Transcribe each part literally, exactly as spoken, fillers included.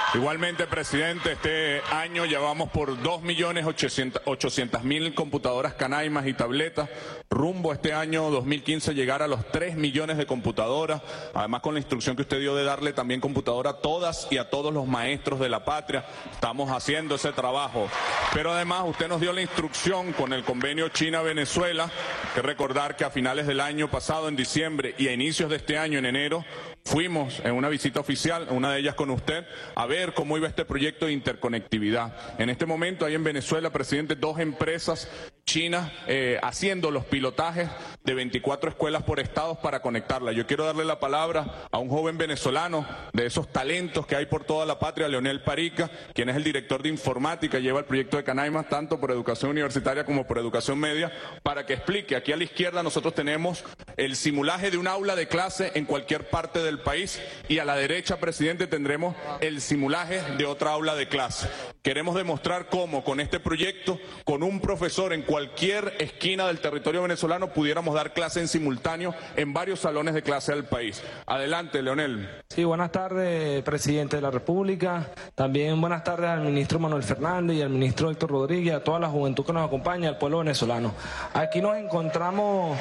Igualmente, presidente, este año llevamos por dos millones ochocientas mil computadoras Canaimas y tabletas, rumbo a este año dos mil quince llegar a los tres millones de computadoras, además con la instrucción que usted dio de darle también computadora a todas y a todos los maestros de la patria. Estamos haciendo ese trabajo, pero además usted nos dio la instrucción con el convenio China-Venezuela, que recordar que a finales del año pasado, en diciembre, y a inicios de este año, en enero, fuimos en una visita oficial, una de ellas con usted, a ver cómo iba este proyecto de interconectividad. En este momento hay en Venezuela, presidente, dos empresas chinas eh, haciendo los pilotajes de veinticuatro escuelas por estados para conectarla. Yo quiero darle la palabra a un joven venezolano de esos talentos que hay por toda la patria, Leonel Parica, quien es el director de informática, lleva el proyecto de Canaimas tanto por educación universitaria como por educación media, para que explique. Aquí a la izquierda nosotros tenemos el simulaje de un aula de clase en cualquier parte del país y a la derecha, presidente, tendremos el simulaje de otra aula de clase. Queremos demostrar cómo con este proyecto, con un profesor en cualquier esquina del territorio venezolano, pudiéramos dar clase en simultáneo en varios salones de clase del país. Adelante, Leonel. Sí, buenas tardes, presidente de la República. También buenas tardes al ministro Manuel Fernández y al ministro Héctor Rodríguez, a toda la juventud que nos acompaña, al pueblo venezolano. Aquí nos encontramos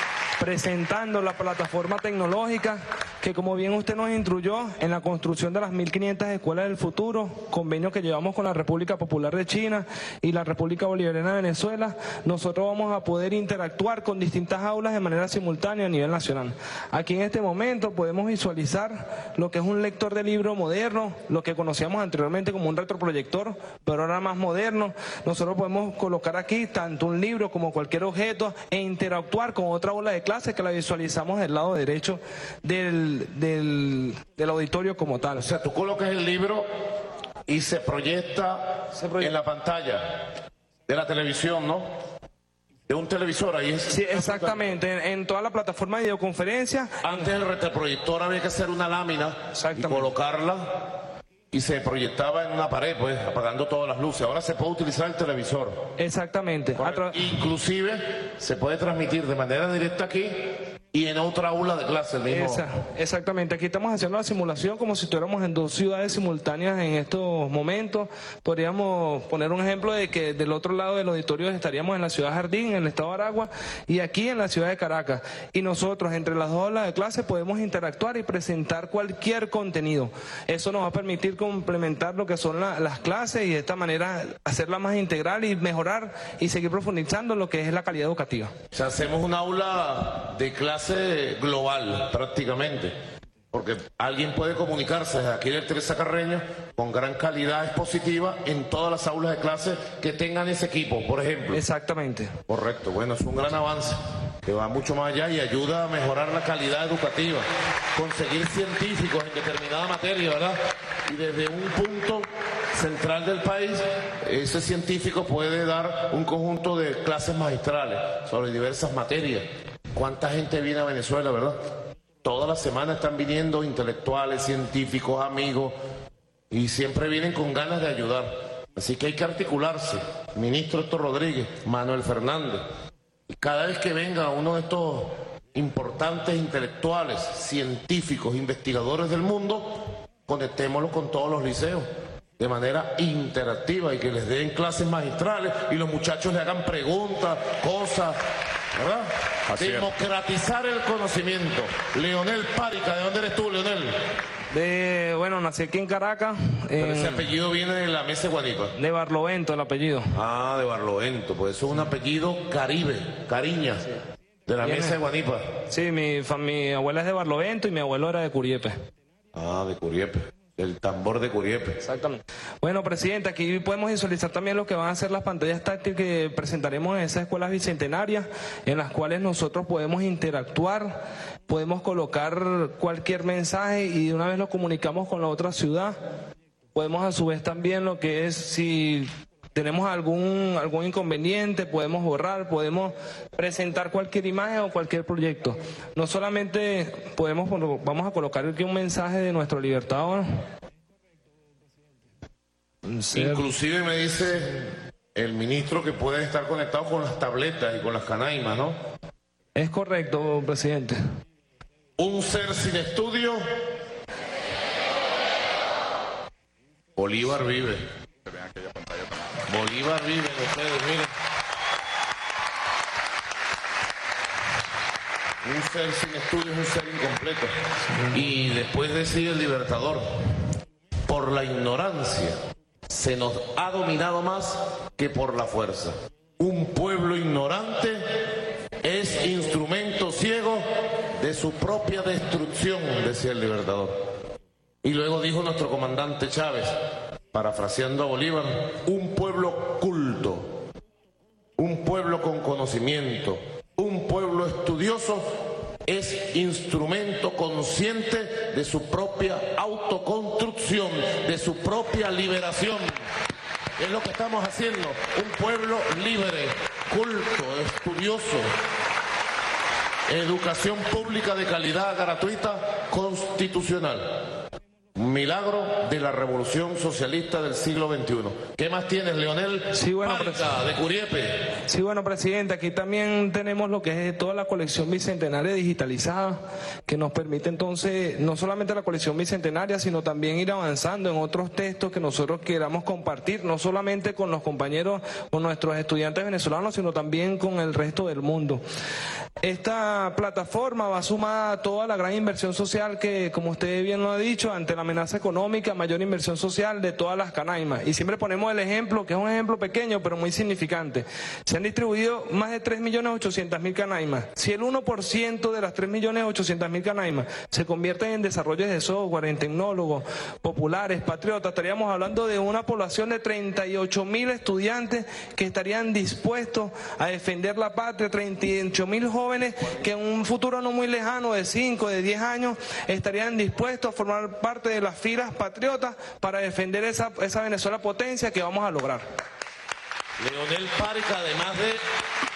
presentando la plataforma tecnológica que, como bien usted nos instruyó, en la construcción de las mil quinientas escuelas del futuro, convenio que llevamos con la República Popular de China y la República Bolivariana de Venezuela, nosotros vamos a poder interactuar con distintas aulas de manera simultánea a nivel nacional. Aquí en este momento podemos visualizar lo que es un lector de libro moderno, lo que conocíamos anteriormente como un retroproyector, pero ahora más moderno. Nosotros podemos colocar aquí tanto un libro como cualquier objeto e interactuar con otra aula de clase que la visualizamos del lado derecho del Del, del auditorio como tal. O sea, tú colocas el libro y se proyecta, se proyecta en la pantalla de la televisión, ¿no? De un televisor ahí. Es sí, exactamente, en, en toda la plataforma de videoconferencia. Antes el retroproyector había que hacer una lámina y colocarla y se proyectaba en una pared, pues, apagando todas las luces. Ahora se puede utilizar el televisor. Exactamente. Inclusive se puede transmitir de manera directa aquí y en otra aula de clase el mismo. Esa, exactamente, aquí estamos haciendo la simulación como si estuviéramos en dos ciudades simultáneas en estos momentos. Podríamos poner un ejemplo de que del otro lado del auditorio estaríamos en la ciudad Jardín, en el estado de Aragua, y aquí en la ciudad de Caracas. Y nosotros, entre las dos aulas de clase, podemos interactuar y presentar cualquier contenido. Eso nos va a permitir complementar lo que son la, las clases y de esta manera hacerla más integral y mejorar y seguir profundizando lo que es la calidad educativa. O sea, hacemos un aula de clase global prácticamente, porque alguien puede comunicarse desde aquí del Teresa Carreño con gran calidad expositiva en todas las aulas de clase que tengan ese equipo, por ejemplo. Exactamente. Correcto, bueno, es un gran avance que va mucho más allá y ayuda a mejorar la calidad educativa, conseguir científicos en determinada materia, ¿verdad? Y desde un punto central del país, ese científico puede dar un conjunto de clases magistrales sobre diversas materias. ¿Cuánta gente viene a Venezuela, verdad? Todas las semanas están viniendo intelectuales, científicos, amigos, y siempre vienen con ganas de ayudar. Así que hay que articularse. Ministro Héctor Rodríguez, Manuel Fernández. Y cada vez que venga uno de estos importantes intelectuales, científicos, investigadores del mundo, conectémoslo con todos los liceos de manera interactiva y que les den clases magistrales y los muchachos le hagan preguntas, cosas, ¿verdad? Así Democratizar es. El conocimiento. Leonel Parica, ¿de dónde eres tú, Leonel? De, bueno, nací aquí en Caracas. Pero en, ese apellido viene de la mesa de Guanipa. De Barlovento, el apellido. Ah, de Barlovento, pues eso es un apellido caribe, cariña, sí. De la ¿Viene? Mesa de Guanipa. Sí, mi, mi abuela es de Barlovento y mi abuelo era de Curiepe. Ah, de Curiepe. El tambor de Curiepe. Exactamente. Bueno, presidente, aquí podemos visualizar también lo que van a ser las pantallas táctiles que presentaremos en esas escuelas bicentenarias, en las cuales nosotros podemos interactuar, podemos colocar cualquier mensaje y de una vez lo comunicamos con la otra ciudad. Podemos a su vez también lo que es, si tenemos algún, algún inconveniente, podemos borrar, podemos presentar cualquier imagen o cualquier proyecto. No solamente podemos, vamos a colocar aquí un mensaje de nuestro libertador. Inclusive me dice el ministro que puede estar conectado con las tabletas y con las canaimas, ¿no? Es correcto, presidente. Un ser sin estudio Bolívar vive. Bolívar vive, ustedes, miren. Un ser sin estudios es un ser incompleto. Y después decía el Libertador, por la ignorancia se nos ha dominado más que por la fuerza. Un pueblo ignorante es instrumento ciego de su propia destrucción, decía el Libertador. Y luego dijo nuestro comandante Chávez, parafraseando a Bolívar, un pueblo culto, un pueblo con conocimiento, un pueblo estudioso es instrumento consciente de su propia autoconstrucción, de su propia liberación. Es lo que estamos haciendo, un pueblo libre, culto, estudioso, educación pública de calidad, gratuita, constitucional. Un milagro de la revolución socialista del siglo veintiuno. ¿Qué más tienes, Leonel? Sí, bueno, Párica, de Curiepe. Sí, bueno, presidente, aquí también tenemos lo que es toda la colección bicentenaria digitalizada, que nos permite entonces, no solamente la colección bicentenaria, sino también ir avanzando en otros textos que nosotros queramos compartir, no solamente con los compañeros, con nuestros estudiantes venezolanos, sino también con el resto del mundo. Esta plataforma va sumada a toda la gran inversión social que, como usted bien lo ha dicho, ante la amenaza económica, mayor inversión social de todas las canaimas. Y siempre ponemos el ejemplo, que es un ejemplo pequeño, pero muy significante. Se han distribuido más de tres millones ochocientas mil canaimas. Si el uno por ciento de las tres millones ochocientas mil canaimas se convierten en desarrollos de software, en tecnólogos, populares, patriotas, estaríamos hablando de una población de treinta y ocho mil estudiantes que estarían dispuestos a defender la patria, treinta y ocho mil jóvenes que en un futuro no muy lejano, de cinco, de diez años, estarían dispuestos a formar parte de las filas patriotas para defender esa, esa Venezuela potencia que vamos a lograr. Leonel Párica, además de